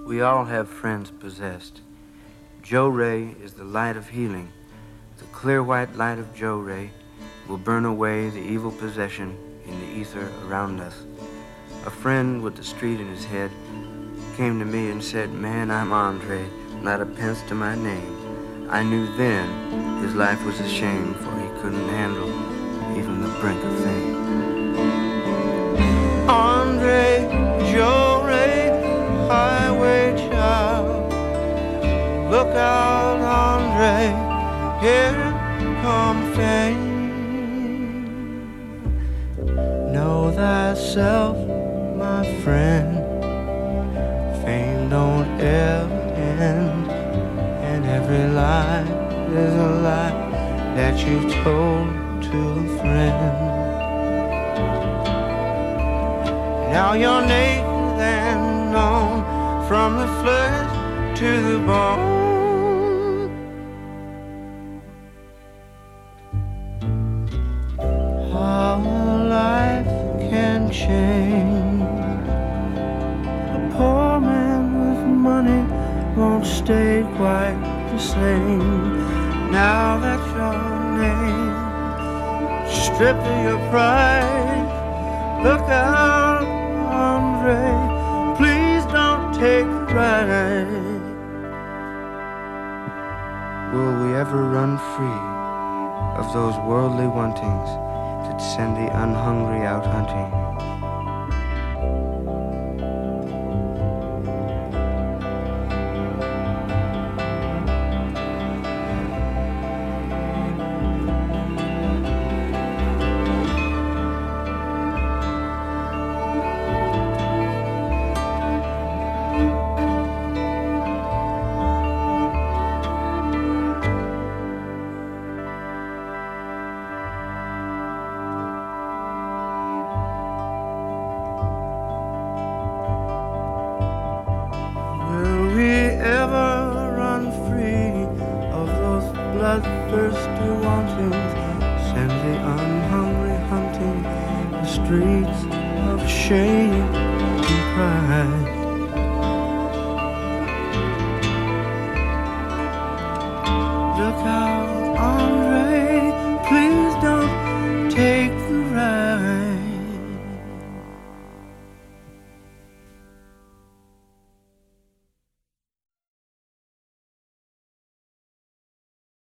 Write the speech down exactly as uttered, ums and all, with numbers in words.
We all have friends possessed. Joe Ray is the light of healing. The clear white light of Joe Ray will burn away the evil possession in the ether around us. A friend with the street in his head came to me and said, "Man, I'm Andre, not a pence to my name." I knew then his life was a shame, for he couldn't handle even the brink of fame. Andre, Joe Ray, highway child. Look out, Andre, here come fame. Know thyself, my friend, fame don't ever end, and every lie is a lie that you've told to a friend. Now you're naked and known, from the flesh to the bone. How life can change. A poor man with money won't stay quite the same. Now that's your name, stripped of your pride. Look out, Andre, please don't take pride. Will we ever run free of those worldly wantings that send the unhungry out hunting? Bloodthirsty wantings send the unhungry hunting the streets of shame and pride.